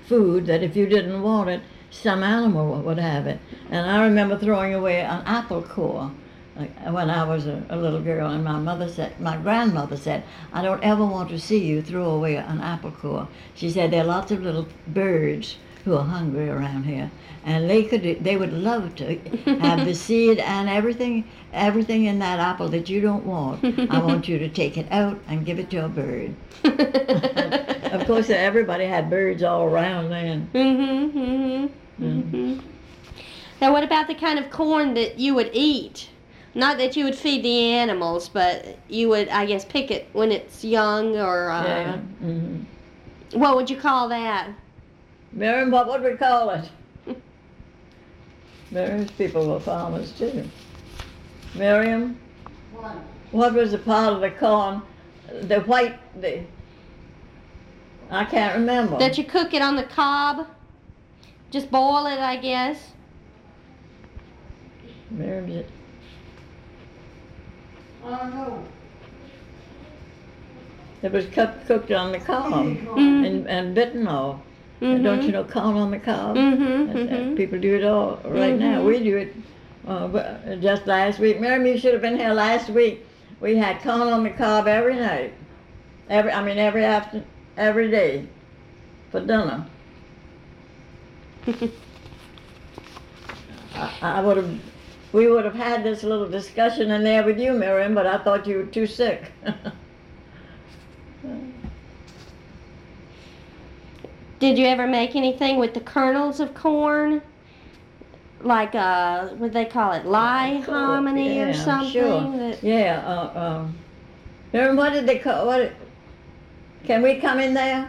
food that if you didn't want it, some animal would have it. And I remember throwing away an apple core when I was a little girl, and my grandmother said, I don't ever want to see you throw away an apple core. She said there are lots of little birds who are hungry around here, and they would love to have the seed and everything in that apple that you don't want. I want you to take it out and give it to a bird. Of course, everybody had birds all around then. Now, what about the kind of corn that you would eat? Not that you would feed the animals, but you would, I guess, pick it when it's young, or Yeah. what would you call that? Miriam, what would we call it? Miriam's people were farmers too. Miriam, what was the part of the corn, I can't remember. That you cook it on the cob? Just boil it, I guess. Miriam's, it was cooked on the cob and bitten off. Don't you know corn on the cob? People do it all right now. We do it just last week. Miriam, you should have been here last week. We had corn on the cob every night. Every day for dinner. We would have had this little discussion in there with you, Miriam, but I thought you were too sick. Did you ever make anything with the kernels of corn? Like, what do they call it? Lye hominy or something? Sure. Yeah. Miriam, what did they call can we come in there?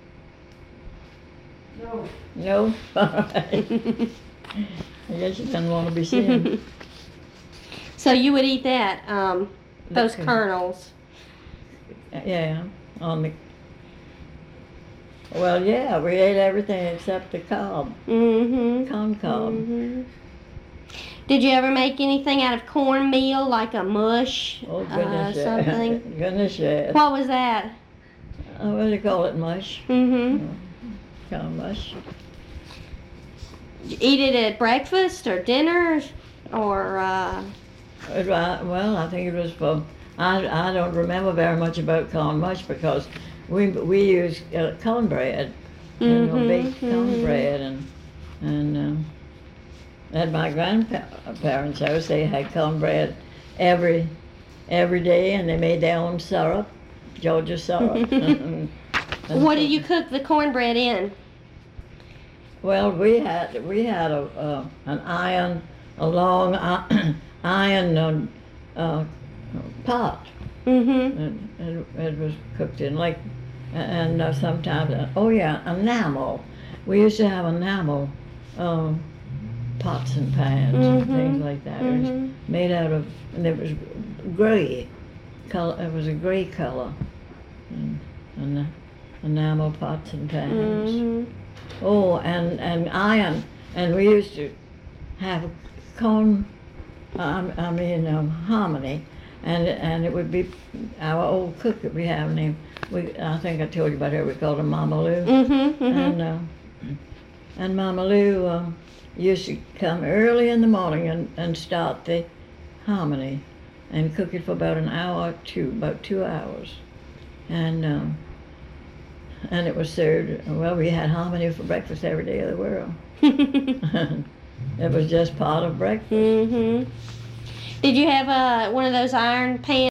No. No? All right. I guess you didn't want to be seen. So you would eat that, those kernels? Yeah, well, yeah, we ate everything except the cob. Corn cob. Did you ever make anything out of cornmeal, like a mush? Oh, goodness, something? Goodness, yes. What was that? What do they call it, mush? Corn mush. Did you eat it at breakfast or dinner, or? Well, I think it was for. I don't remember very much about corn mush because we use cornbread, baked cornbread, and at my grandparents' house they had cornbread every day, and they made their own syrup, Georgia syrup. What did you cook the cornbread in? Well, we had a long iron pot, and it was cooked in and sometimes enamel. We used to have enamel pots and pans and things like that. It was made out of, and it was gray color. It was a gray color, and enamel pots and pans. Oh, and iron, and we used to have hominy, and it would be our old cook that we have named. I think I told you about her. We called her Mama Lou, and Mama Lou used to come early in the morning and start the hominy, and cook it for about an hour or two, about 2 hours, and it was served. Well, we had hominy for breakfast every day of the world. It was just part of breakfast. Did you have one of those iron pans?